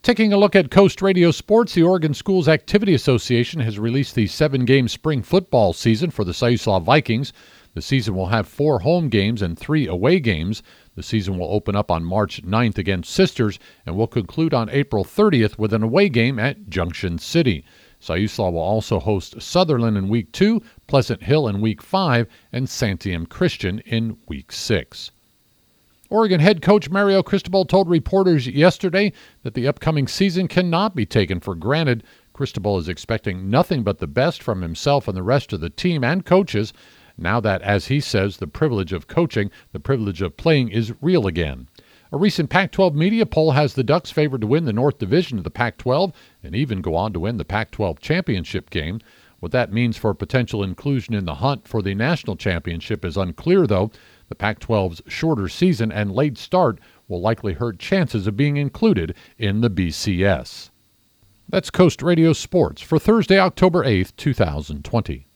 Taking a look at Coast Radio Sports, the Oregon Schools Activity Association has released the 7-game spring football season for the Siuslaw Vikings. The season will have 4 home games and 3 away games. The season will open up on March 9th against Sisters and will conclude on April 30th with an away game at Junction City. Siuslaw will also host Sutherland in Week 2, Pleasant Hill in Week 5, and Santiam Christian in Week 6. Oregon head coach Mario Cristobal told reporters yesterday that the upcoming season cannot be taken for granted. Cristobal is expecting nothing but the best from himself and the rest of the team and coaches, now that, as he says, the privilege of coaching, the privilege of playing is real again. A recent Pac-12 media poll has the Ducks favored to win the North Division of the Pac-12 and even go on to win the Pac-12 championship game. What that means for potential inclusion in the hunt for the national championship is unclear, though. The Pac-12's shorter season and late start will likely hurt chances of being included in the BCS. That's Coast Radio Sports for Thursday, October 8th, 2020.